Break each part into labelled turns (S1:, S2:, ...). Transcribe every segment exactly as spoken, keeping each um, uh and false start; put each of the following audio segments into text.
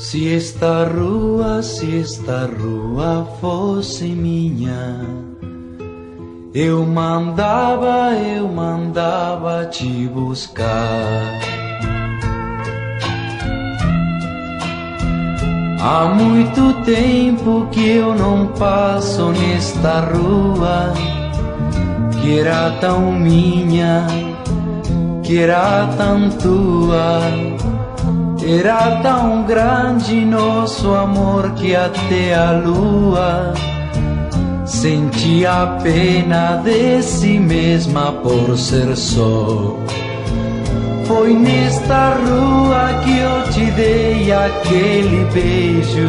S1: Se esta rua, se esta rua fosse minha, eu mandava, eu mandava te buscar. Há muito tempo que eu não passo nesta rua, que era tão minha, que era tão tua. Era tão grande nosso amor que até a lua sentia a pena de si mesma por ser só. Foi nesta rua que eu te dei aquele beijo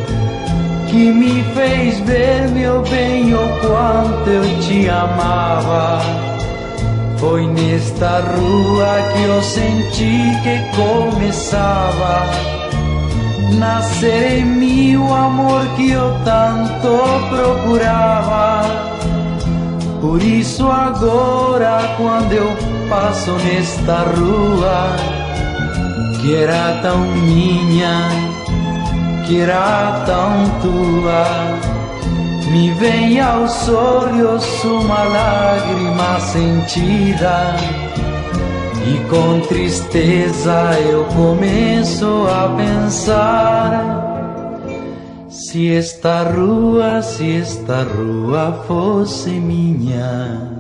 S1: que me fez ver, meu bem, o quanto eu te amava. Foi nesta rua que eu senti que começava a nascer em mim o amor que eu tanto procurava. Por isso agora, quando eu passo nesta rua, que era tão minha, que era tão tua, me vem aos olhos uma lágrima sentida, e com tristeza eu começo a pensar: se esta rua, se esta rua fosse minha,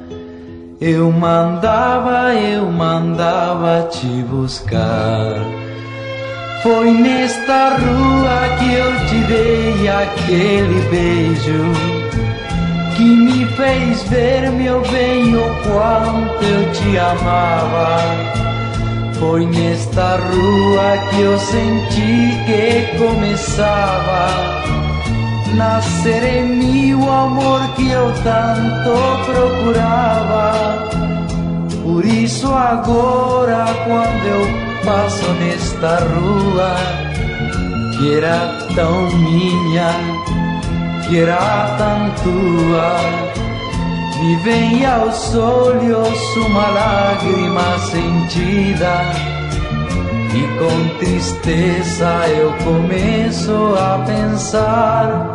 S1: eu mandava, eu mandava te buscar. Foi nesta rua que eu te dei aquele beijo que me fez ver, meu bem, o quanto eu te amava. Foi nesta rua que eu senti que começava a nascer em mim o amor que eu tanto procurava. Por isso agora, quando eu passo nesta rua, que era tão minha, que era tão tua, me vem aos olhos uma lágrima sentida, e com tristeza eu começo a pensar: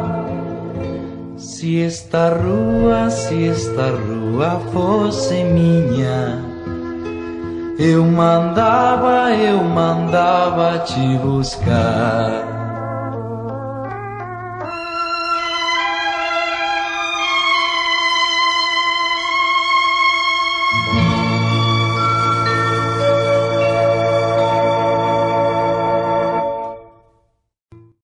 S1: se esta rua, se esta rua fosse minha, eu mandava, eu mandava te buscar.